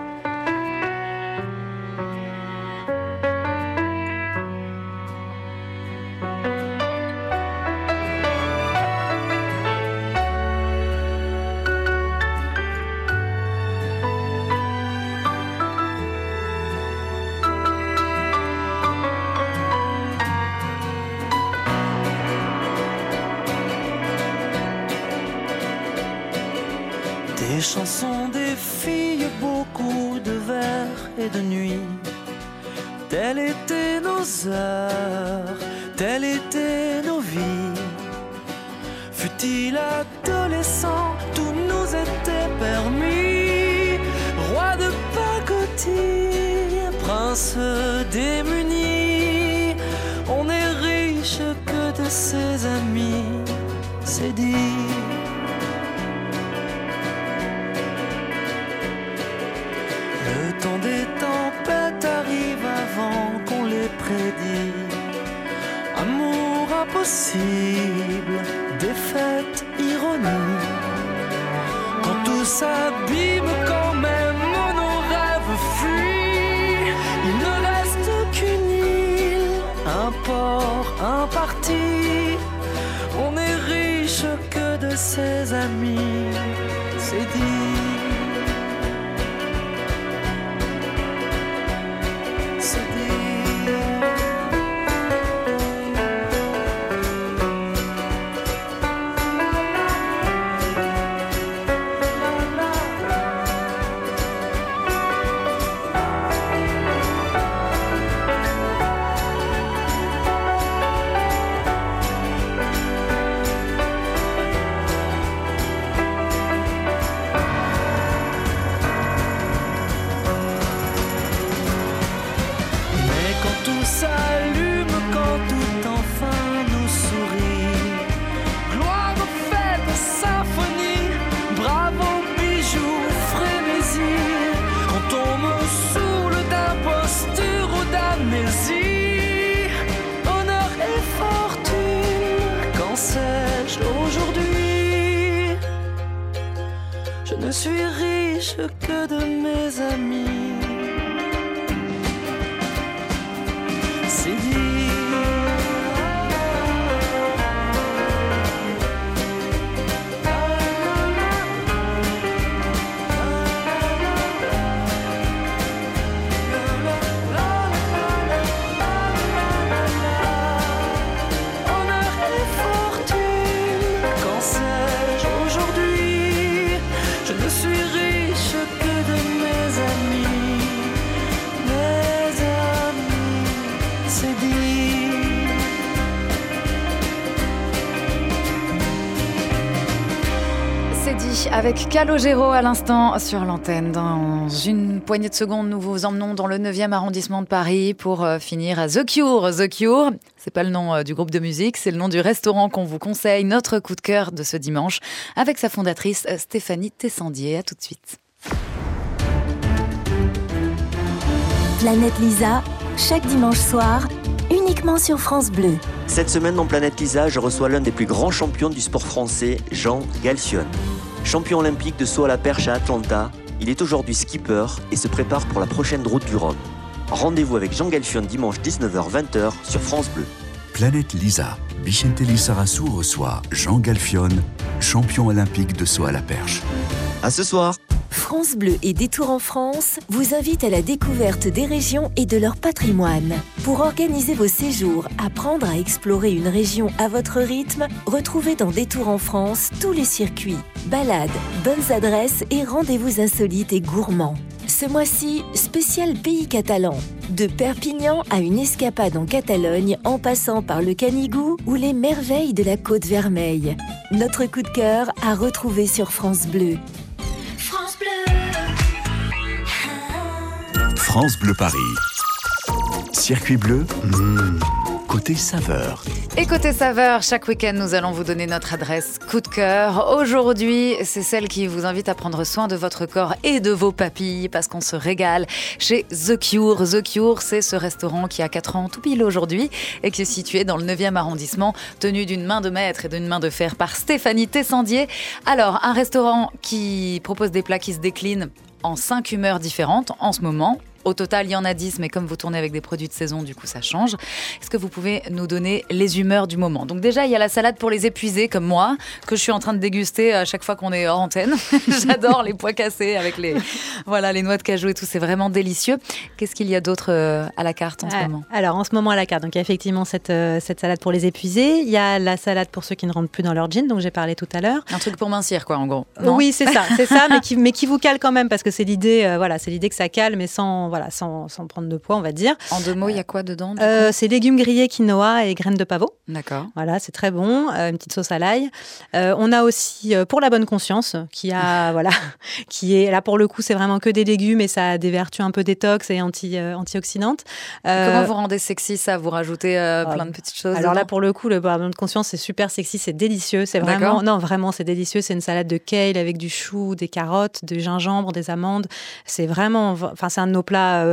Des chansons, des filles, beaucoup de vers et de nuits. Telles étaient nos heures, telles étaient nos vies. Fut-il adolescent, tout nous était permis. Roi de pacotille, prince démuni. On n'est riche que de ses amis, c'est dit. Le temps des impossible, défaite, ironie. Quand tout s'abîme, quand même nos rêves fuient, il ne reste qu'une île, un port, un parti. On est riche que de ses amis, c'est dit. C'est dit. S'allume quand tout enfin nous sourit. Gloire aux fêtes, symphonie, bravo, bijoux, frénésie. Quand on me saoule d'imposture ou d'amnésie, honneur et fortune, qu'en sais-je aujourd'hui? Je ne suis riche que de mes amis. C'est dit. Honneur et fortune, qu'en sais-je aujourd'hui? Je ne suis riche que de mes amis. Mes amis, c'est dit. C'est dit avec Calogero à l'instant sur l'antenne. Dans une poignée de secondes, nous vous emmenons dans le 9e arrondissement de Paris pour finir à The Cure. The Cure, c'est pas le nom du groupe de musique, c'est le nom du restaurant qu'on vous conseille. Notre coup de cœur de ce dimanche avec sa fondatrice Stéphanie Tessandier. À tout de suite. Planète Lisa, chaque dimanche soir, uniquement sur France Bleu. Cette semaine dans Planète Lisa, je reçois l'un des plus grands champions du sport français, Jean Galfionne. Champion olympique de saut à la perche à Atlanta, il est aujourd'hui skipper et se prépare pour la prochaine route du Rhum. Rendez-vous avec Jean Galfionne dimanche 19h-20h sur France Bleu. Planète Lisa, Vicente Lizarazu reçoit Jean Galfionne, champion olympique de saut à la perche. À ce soir. France Bleu et Détour en France vous invitent à la découverte des régions et de leur patrimoine. Pour organiser vos séjours, apprendre à explorer une région à votre rythme, retrouvez dans Détour en France tous les circuits, balades, bonnes adresses et rendez-vous insolites et gourmands. Ce mois-ci, spécial pays catalan. De Perpignan à une escapade en Catalogne, en passant par le Canigou ou les merveilles de la Côte Vermeille. Notre coup de cœur à retrouver sur France Bleu. France Bleu. France Bleu Paris. Circuit bleu, côté saveur. Et côté saveur, chaque week-end, nous allons vous donner notre adresse coup de cœur. Aujourd'hui, c'est celle qui vous invite à prendre soin de votre corps et de vos papilles parce qu'on se régale chez The Cure. The Cure, c'est ce restaurant qui a 4 ans tout pile aujourd'hui et qui est situé dans le 9e arrondissement, tenu d'une main de maître et d'une main de fer par Stéphanie Tessandier. Alors, un restaurant qui propose des plats qui se déclinent en 5 humeurs différentes en ce moment. Au total, il y en a 10, mais comme vous tournez avec des produits de saison, du coup, ça change. Est-ce que vous pouvez nous donner les humeurs du moment? Donc déjà, il y a la salade pour les épuisés, comme moi, que je suis en train de déguster à chaque fois qu'on est hors antenne. J'adore les pois cassés avec les noix de cajou et tout. C'est vraiment délicieux. Qu'est-ce qu'il y a d'autre à la carte en ce moment? Alors, en ce moment, à la carte, donc il y a effectivement cette salade pour les épuisés. Il y a la salade pour ceux qui ne rentrent plus dans leur jean, dont j'ai parlé tout à l'heure. Un truc pour mincir, quoi, en gros. Oui, c'est ça, mais qui vous cale quand même, parce que c'est l'idée, c'est l'idée que ça cale, mais sans prendre de poids, on va dire. En 2 mots, il y a quoi dedans C'est légumes grillés, quinoa et graines de pavot. D'accord. Voilà, c'est très bon. Une petite sauce à l'ail. On a aussi pour la bonne conscience, qui est là pour le coup, c'est vraiment que des légumes et ça a des vertus un peu détox et antioxydantes. Comment vous rendez sexy ça? Vous rajoutez plein de petites choses? Alors là, pour le coup, la bonne conscience, c'est super sexy, c'est délicieux. C'est vraiment, c'est délicieux. C'est une salade de kale avec du chou, des carottes, du gingembre, des amandes. C'est vraiment, c'est un de nos plats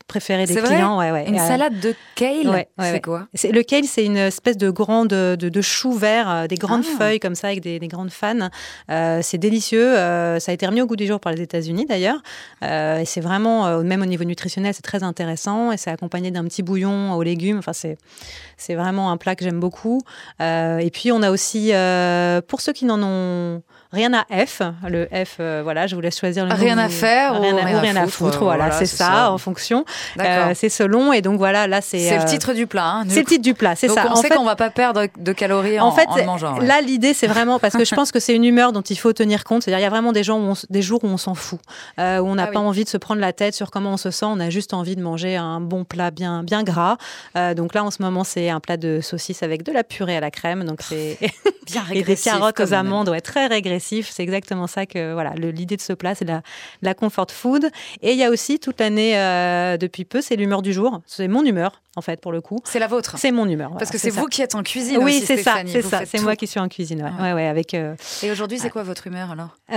préférés des C'est clients. vrai Une salade de kale, c'est quoi? Le kale, c'est une espèce de grande de chou vert, des grandes feuilles comme ça avec des grandes fanes. C'est délicieux. Ça a été remis au goût du jour par les États-Unis d'ailleurs. Et c'est vraiment, même au niveau nutritionnel, c'est très intéressant. Et c'est accompagné d'un petit bouillon aux légumes. Enfin, c'est vraiment un plat que j'aime beaucoup. Et puis on a aussi, pour ceux qui n'en ont rien à F, le F, voilà, je vous laisse choisir le nom. Rien à faire ou rien à foutre. Voilà, c'est ça, en fonction. C'est selon. Et donc voilà, là c'est. Le titre du plat. Hein, c'est le titre du plat, c'est donc ça. Donc on sait qu'on va pas perdre de calories en le mangeant. Là l'idée c'est vraiment parce que je pense que c'est une humeur dont il faut tenir compte. C'est-à-dire il y a vraiment des jours où on s'en fout, où on n'a pas envie de se prendre la tête sur comment on se sent. On a juste envie de manger un bon plat bien gras. Donc là en ce moment c'est un plat de saucisse avec de la purée à la crème. Donc c'est bien régressif. Et des carottes aux amandes, très régressif. C'est exactement ça que voilà. L'idée de ce plat, c'est la comfort food. Et il y a aussi toute l'année depuis peu, c'est l'humeur du jour. C'est mon humeur en fait pour le coup. C'est la vôtre. C'est mon humeur. Parce que c'est vous qui êtes en cuisine. Oui, aussi, c'est ça. Stéphanie. C'est ça. C'est moi qui suis en cuisine. Ouais, avec. Et aujourd'hui, c'est quoi votre humeur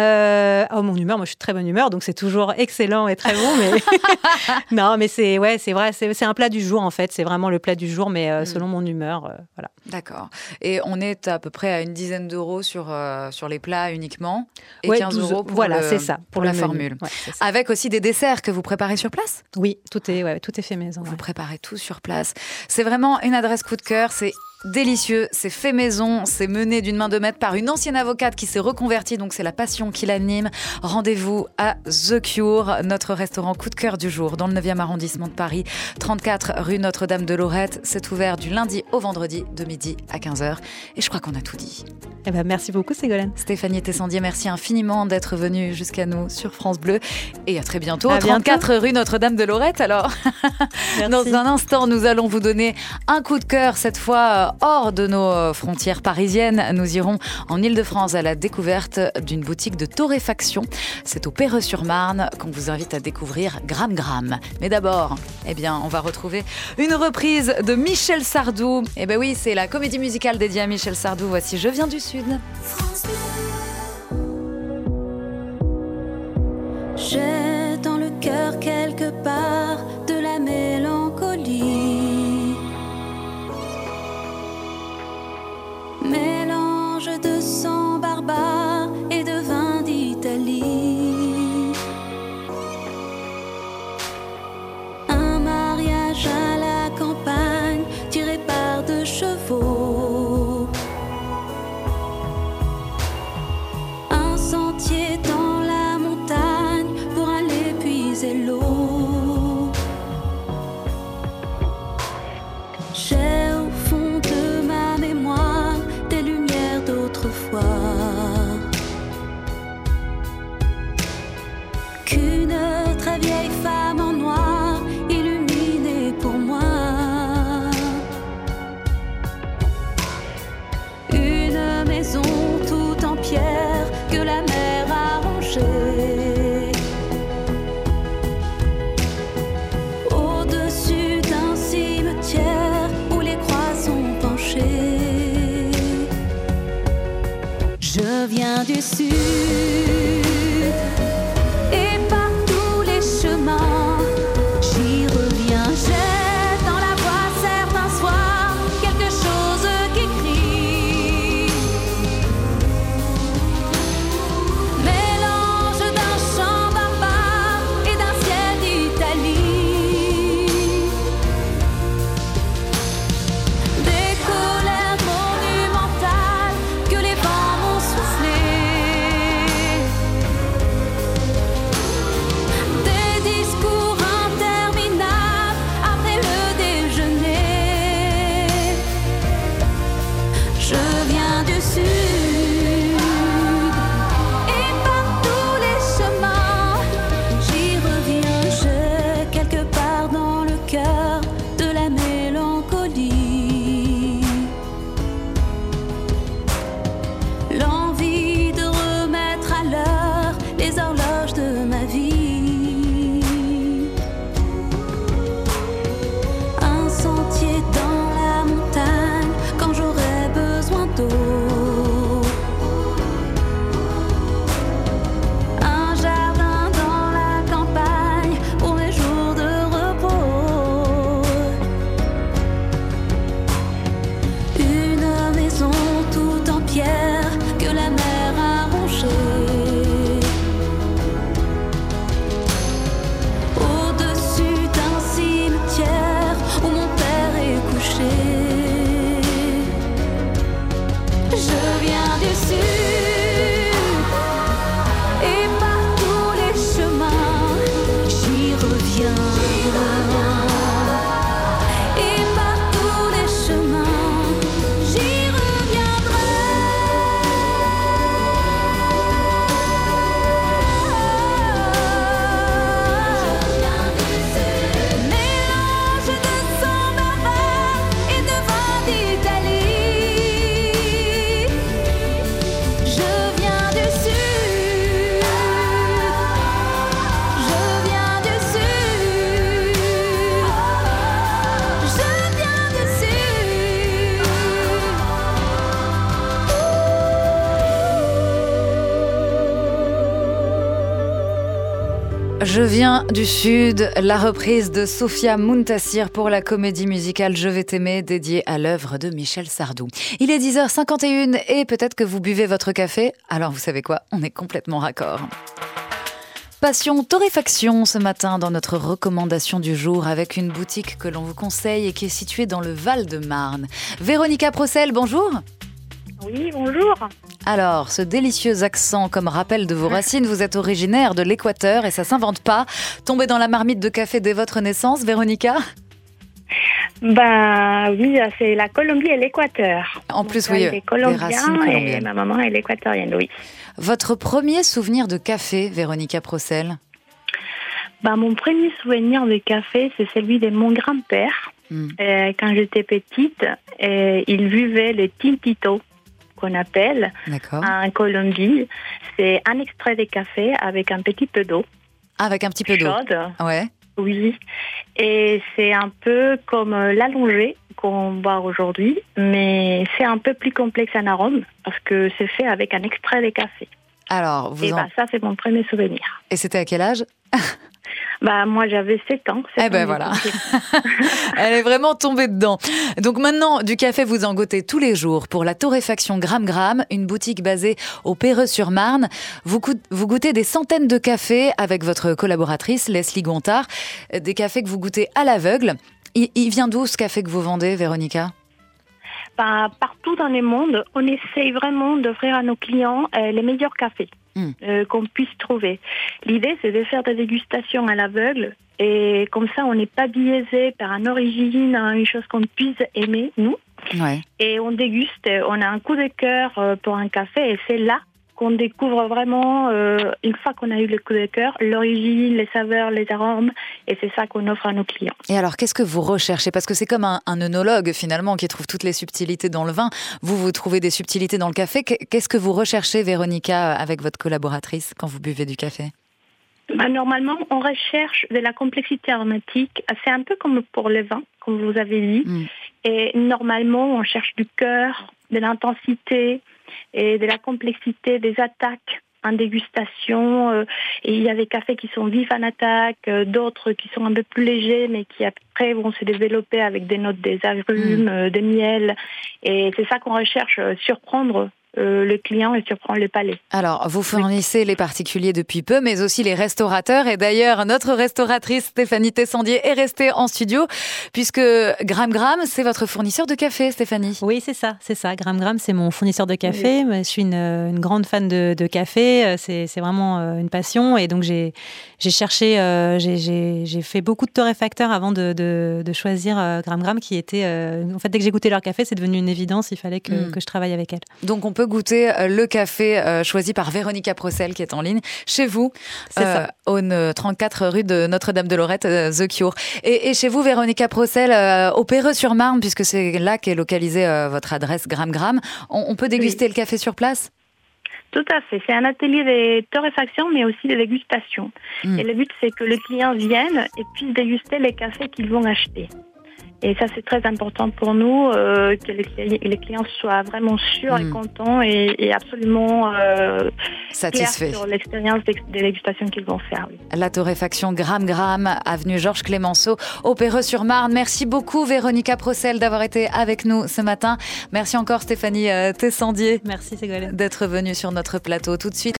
alors mon humeur, moi je suis de très bonne humeur, donc c'est toujours excellent et très bon. Mais non, mais c'est vrai, c'est un plat du jour en fait. C'est vraiment le plat du jour, mais selon mon humeur, voilà. D'accord. Et on est à peu près à une dizaine d'euros sur les plats uniquement et 15 euros pour c'est ça, pour la formule. Ouais, avec aussi des desserts que vous préparez sur place. Oui, tout est fait maison. Vous préparez tout sur place. C'est vraiment une adresse coup de cœur. C'est délicieux, c'est fait maison, c'est mené d'une main de maître par une ancienne avocate qui s'est reconvertie, donc c'est la passion qui l'anime. Rendez-vous à The Cure, notre restaurant coup de cœur du jour, dans le 9e arrondissement de Paris, 34 rue Notre-Dame de Lorette. C'est ouvert du lundi au vendredi de midi à 15h. Et je crois qu'on a tout dit. Eh ben, merci beaucoup Ségolène. Stéphanie Tessandier, merci infiniment d'être venue jusqu'à nous sur France Bleu. Et à très bientôt, 34 rue Notre-Dame de Lorette. Alors, dans un instant, nous allons vous donner un coup de cœur, cette fois hors de nos frontières parisiennes. Nous irons en Île-de-France à la découverte d'une boutique de torréfaction. C'est au Perreux-sur-Marne qu'on vous invite à découvrir Gram Gram. Mais d'abord, on va retrouver une reprise de Michel Sardou. Eh ben oui, c'est la comédie musicale dédiée à Michel Sardou. Voici Je viens du Sud. J'ai dans le cœur quelque part de la mélancolie, mélange de sang barbare et de vin d'Italie. Un mariage à la campagne tiré par 2 chevaux. Un sentier dans la montagne pour aller puiser l'eau. J'ai au fond de ma mémoire des lumières d'autrefois, qu'une très vieille femme en noir illuminait pour moi. Une maison toute en pierre que la mer a rongée, au-dessus d'un cimetière où les croix sont penchées. Je viens du sud et par tous les chemins j'y reviens. J'ai dans la voix certains soirs quelque chose qui crie, mélange d'un chant barbare et d'un ciel d'Italie, des colères monumentales que les vents m'ont soufflées. Je viens du Sud, la reprise de Sophia Muntassir pour la comédie musicale Je vais t'aimer, dédiée à l'œuvre de Michel Sardou. Il est 10h51 et peut-être que vous buvez votre café. Alors vous savez quoi, on est complètement raccord. Passion torréfaction ce matin dans notre recommandation du jour avec une boutique que l'on vous conseille et qui est située dans le Val-de-Marne. Véronica Procel, bonjour. Oui, bonjour. Alors, ce délicieux accent comme rappel de vos racines, vous êtes originaire de l'Équateur et ça s'invente pas. Tombé dans la marmite de café dès votre naissance, Véronica ? Ben oui, c'est la Colombie et l'Équateur. En plus, donc, oui, des Colombiens des racines colombiennes. Et ma maman elle est équatorienne, oui. Votre premier souvenir de café, Véronica Procel ? Ben, mon premier souvenir de café, c'est celui de mon grand-père. Quand j'étais petite, il buvait le tintito, qu'on appelle en Colombie. C'est un extrait de café avec un petit peu d'eau. Avec un petit peu d'eau. Chaude. Ouais. Oui. Et c'est un peu comme l'allongé qu'on boit aujourd'hui, mais c'est un peu plus complexe en arôme parce que c'est fait avec un extrait de café. Alors, ça, c'est mon premier souvenir. Et c'était à quel âge ? Moi, j'avais 7 ans. Voilà. Elle est vraiment tombée dedans. Donc maintenant, du café, vous en goûtez tous les jours pour la torréfaction Gram Gram, une boutique basée au Perreux-sur-Marne. Vous goûtez des centaines de cafés avec votre collaboratrice, Leslie Gontard. Des cafés que vous goûtez à l'aveugle. Il vient d'où ce café que vous vendez, Véronica ? Partout dans le monde, on essaye vraiment d'offrir à nos clients les meilleurs cafés qu'on puisse trouver. L'idée, c'est de faire des dégustations à l'aveugle et comme ça, on n'est pas biaisé par une origine, une chose qu'on puisse aimer, nous. Ouais. Et on déguste, on a un coup de cœur pour un café et c'est là qu'on découvre vraiment, une fois qu'on a eu le coup de cœur, l'origine, les saveurs, les arômes, et c'est ça qu'on offre à nos clients. Et alors, qu'est-ce que vous recherchez ? Parce que c'est comme un œnologue, finalement, qui trouve toutes les subtilités dans le vin. Vous trouvez des subtilités dans le café. Qu'est-ce que vous recherchez, Véronica, avec votre collaboratrice, quand vous buvez du café ? Normalement, on recherche de la complexité aromatique. C'est un peu comme pour le vin, comme vous avez dit. Et normalement, on cherche du cœur, de l'intensité et de la complexité des attaques en dégustation. Et il y a des cafés qui sont vifs en attaque, d'autres qui sont un peu plus légers, mais qui après vont se développer avec des notes des agrumes, des miels. Et c'est ça qu'on recherche, surprendre le client et surprendre le palais. Alors, vous fournissez les particuliers depuis peu, mais aussi les restaurateurs. Et d'ailleurs, notre restauratrice Stéphanie Tessandier est restée en studio, puisque Gram Gram, c'est votre fournisseur de café, Stéphanie. Oui, c'est ça. Gram Gram, c'est mon fournisseur de café. Oui. Je suis une grande fan de café. C'est vraiment une passion. Et donc, j'ai cherché, j'ai fait beaucoup de torréfacteurs avant de choisir Gram Gram, qui était... en fait, dès que j'ai goûté leur café, c'est devenu une évidence. Il fallait que je travaille avec elle. Donc, on peut goûter le café choisi par Véronica Procel qui est en ligne chez vous, au 34 rue de Notre-Dame-de-Lorette, The Cure. Et chez vous, Véronica Procel, au Perreux-sur-Marne, puisque c'est là qu'est localisée votre adresse Gram Gram, on peut déguster le café sur place ? Tout à fait. C'est un atelier de torréfaction, mais aussi de dégustation. Et le but, c'est que les clients viennent et puissent déguster les cafés qu'ils vont acheter. Et ça, c'est très important pour nous, que les clients soient vraiment sûrs et contents et absolument satisfaits sur l'expérience de dégustation qu'ils vont faire. Oui. La torréfaction Gram Gram, avenue Georges Clémenceau, au Perreux-sur-Marne. Merci beaucoup, Véronica Procel, d'avoir été avec nous ce matin. Merci encore, Stéphanie Tessandier. Merci, Ségolène. D'être venue sur notre plateau. Tout de suite.